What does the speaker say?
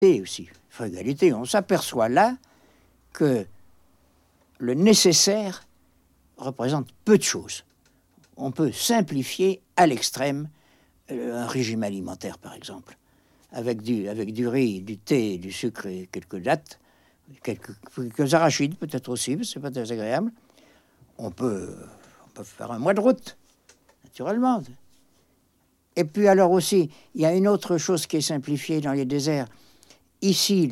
Et aussi, frugalité, on s'aperçoit là que le nécessaire représente peu de choses. On peut simplifier à l'extrême un régime alimentaire, par exemple, avec du riz, du thé, du sucre et quelques dattes, quelques arachides peut-être aussi, mais c'est pas désagréable. On peut faire un mois de route, naturellement. Et puis alors aussi, il y a une autre chose qui est simplifiée dans les déserts. Ici,